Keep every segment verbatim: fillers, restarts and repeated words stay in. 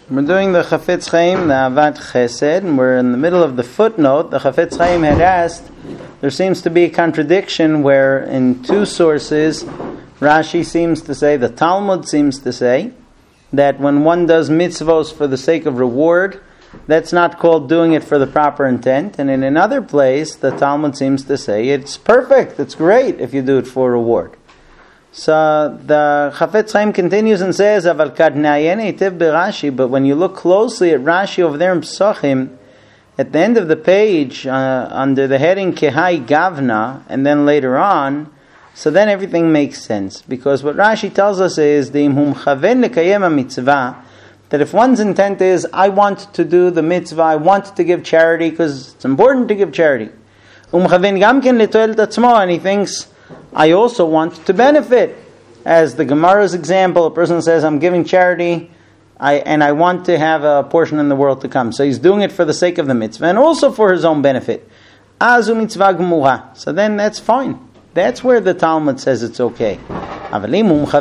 We're doing the Chafetz Chaim, the Avat Chesed, and we're in the middle of the footnote. The Chafetz Chaim had asked, there seems to be a contradiction where in two sources, Rashi seems to say, the Talmud seems to say, that when one does mitzvos for the sake of reward, that's not called doing it for the proper intent. And in another place, the Talmud seems to say, it's perfect, it's great if you do it for reward. So the Chafetz Chaim continues and says, "Aval kad na'ayin eitev b'Rashi." But when you look closely at Rashi over there in Pesachim, at the end of the page, uh, under the heading Kehai Gavna, and then later on, so then everything makes sense. Because what Rashi tells us is, the imhum chaven lekayem mitzvah, that if one's intent is, I want to do the mitzvah, I want to give charity, because it's important to give charity. Um chaven gam ken letoel tatzmo, and he thinks, I also want to benefit. As the Gemara's example, a person says, I'm giving charity, I, and I want to have a portion in the world to come. So he's doing it for the sake of the mitzvah, and also for his own benefit. Azu mitzvah gemura. So then that's fine. That's where the Talmud says it's okay. But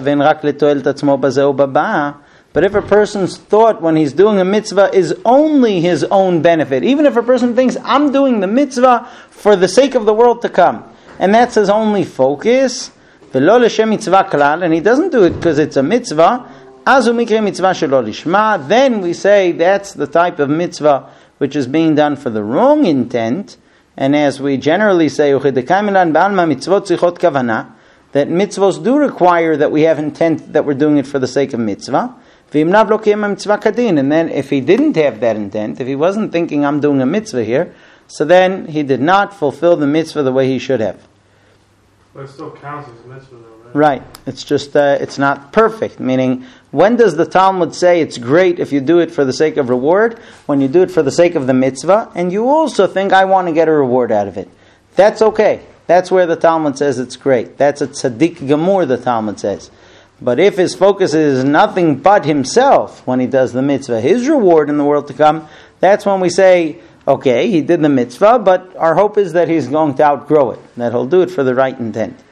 if a person's thought when he's doing a mitzvah is only his own benefit, even if a person thinks, I'm doing the mitzvah for the sake of the world to come, and that's his only focus, and he doesn't do it because it's a mitzvah, then we say that's the type of mitzvah which is being done for the wrong intent. And as we generally say, that mitzvos do require that we have intent that we're doing it for the sake of mitzvah. And then if he didn't have that intent, if he wasn't thinking I'm doing a mitzvah here, so then he did not fulfill the mitzvah the way he should have. But it still counts as a mitzvah though, right? Right. It's just, uh, it's not perfect. Meaning, when does the Talmud say it's great if you do it for the sake of reward? When you do it for the sake of the mitzvah, and you also think, I want to get a reward out of it. That's okay. That's where the Talmud says it's great. That's a tzaddik gemur, the Talmud says. But if his focus is nothing but himself when he does the mitzvah, his reward in the world to come, that's when we say, okay, he did the mitzvah, but our hope is that he's going to outgrow it, that he'll do it for the right intent.